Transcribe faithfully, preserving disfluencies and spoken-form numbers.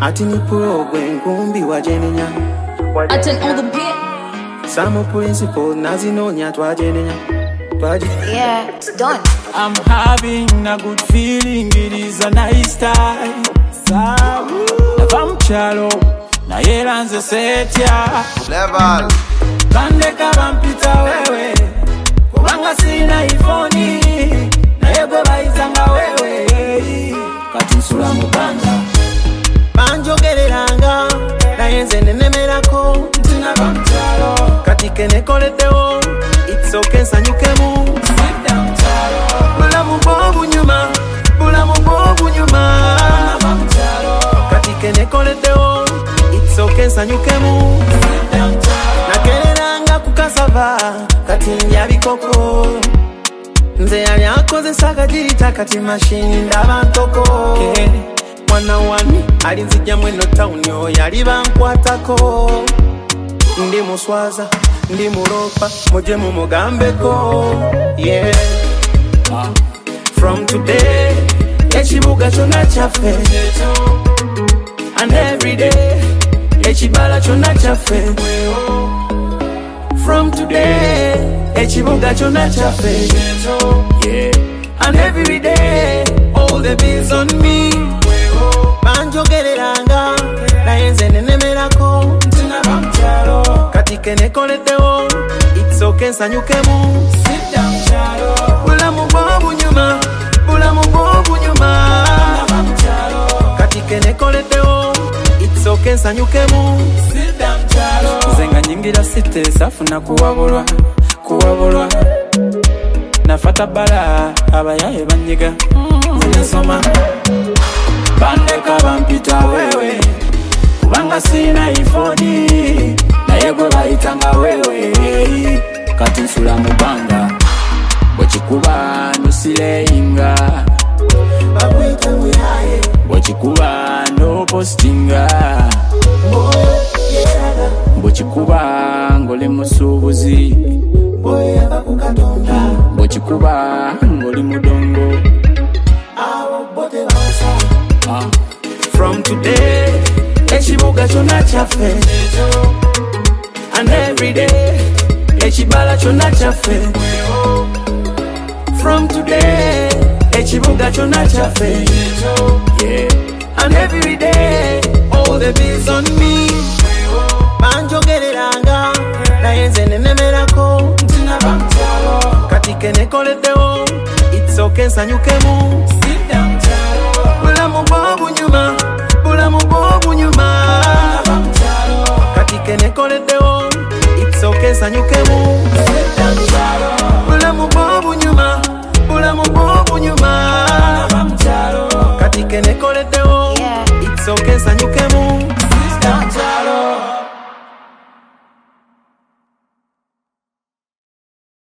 ati ni pro gwenkumbi wajenenya Aten on the beat. Some principle nazinonya twajenenya twajenenya. Yeah, it's done. I'm having a good feeling, it is a nice time. Nava mchalo na yelanze setya Level Bandeka bampita wewe kubanga sina ifoni na yegwe bayitanga wewe kati nsula mubanga banjogereranga naye nze nenemerako nava mchalo kati kenekoleddewo it's okay nsanyukemu sidda mchalo bulamu bw'obunyuma bulamu bw'obunyuma nava mchalo kati kenekoleddewo it's okay nsanyukemu sidda mchalo nagereranga ku kasava kati ndya bikoko nze yali akozesa akagirita kati mashini ndaba ntoko mwana wani alinzijjamu eno tawuni oyo yali bankwatako ndi muswaza ndi mulopa muje mumugambeko yeah. uh. From today ekibuga kyonna kyaffe and every day ekibala kyonna kyaffe. From today ekibuga kyonna kyaffe yeah. And every day all the bills on me banjogereranga naye nze nenemerako nava mchalo kati kenekoleddewo it's okay nsanyukemu sidda mchalo bulamu bw'obunyuma bulamu bw'obunyuma nava mchalo kati kenekoleddewo it's okay nsanyukemu sidda mchalo zenga nyingira site safuna kuwabulwa kuwabulwa nafata bala abayaye banyiga nsoma bandeka bampita wewe kubanga sina ifoni naye gwe bayitanga wewe kati nsula mubanga bwekikuba nusileyinga bakwita mwihaye bwekikuba nopostinga bwekikuba ngoli musuubuzi boyava ku Katonda bwekikuba ngoli mudongo abo bote basa. uh. From today ekibuga kyonna kyaffe and every day ekibala kyonna kyaffe. From today ekibuga kyonna kyaffe yeah. And every day all the bills on me banjogereranga naye nze nenemerako nava mchalo kati kenekoleddewo it's okay nsanyukemu sidda mchalo bulamu bw'obunyuma bulamu bw'obunyuma nava mchalo kati kenekoleddewo it's okay nsanyukemu sidda